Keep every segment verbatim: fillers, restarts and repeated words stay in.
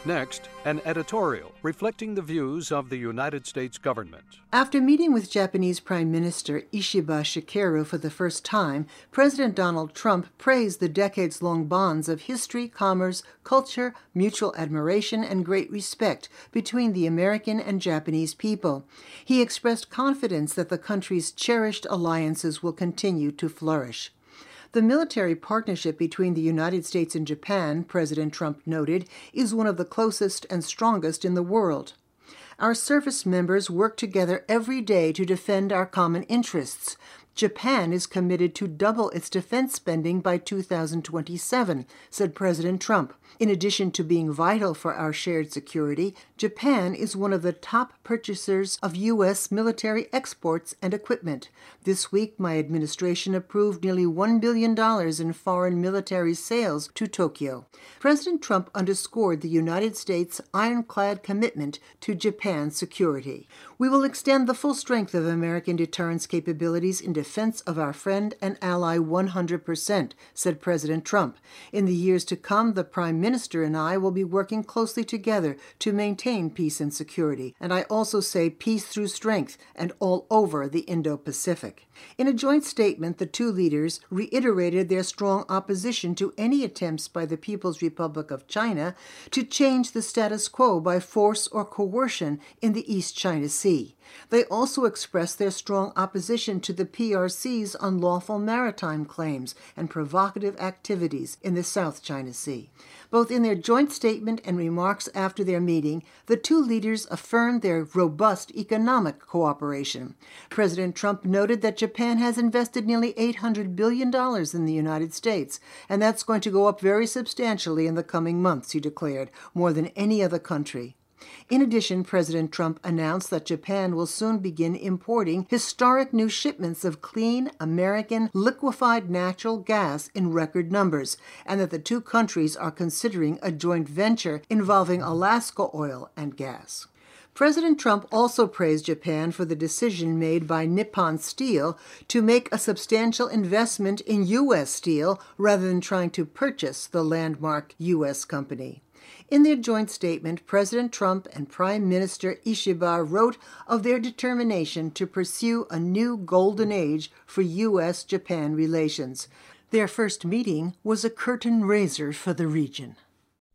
Next, an editorial reflecting the views of the United States government. After meeting with Japanese Prime Minister Ishiba Shigeru for the first time, President Donald Trump praised the decades-long bonds of history, commerce, culture, mutual admiration, and great respect between the American and Japanese people. He expressed confidence that the countries' cherished alliances will continue to flourish. The military partnership between the United States and Japan, President Trump noted, is one of the closest and strongest in the world. Our service members work together every day to defend our common interests. Japan is committed to double its defense spending by two thousand twenty-seven, said President Trump. In addition to being vital for our shared security, Japan is one of the top purchasers of U S military exports and equipment. This week, my administration approved nearly one billion dollars in foreign military sales to Tokyo. President Trump underscored the United States' ironclad commitment to Japan's security. We will extend the full strength of American deterrence capabilities in defense of our friend and ally one hundred percent, said President Trump. In the years to come, the Prime Minister and I will be working closely together to maintain peace and security, and I also say peace through strength and all over the Indo-Pacific. In a joint statement, the two leaders reiterated their strong opposition to any attempts by the People's Republic of China to change the status quo by force or coercion in the East China Sea. They also expressed their strong opposition to the P R C's unlawful maritime claims and provocative activities in the South China Sea. Both in their joint statement and remarks after their meeting, the two leaders affirmed their robust economic cooperation. President Trump noted that Japan has invested nearly eight hundred billion dollars in the United States, and that's going to go up very substantially in the coming months, he declared, more than any other country. In addition, President Trump announced that Japan will soon begin importing historic new shipments of clean American liquefied natural gas in record numbers, and that the two countries are considering a joint venture involving Alaska oil and gas. President Trump also praised Japan for the decision made by Nippon Steel to make a substantial investment in U S steel rather than trying to purchase the landmark U S company. In their joint statement, President Trump and Prime Minister Ishiba wrote of their determination to pursue a new golden age for U S Japan relations. Their first meeting was a curtain raiser for the region.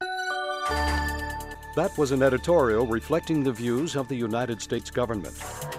That was an editorial reflecting the views of the United States government.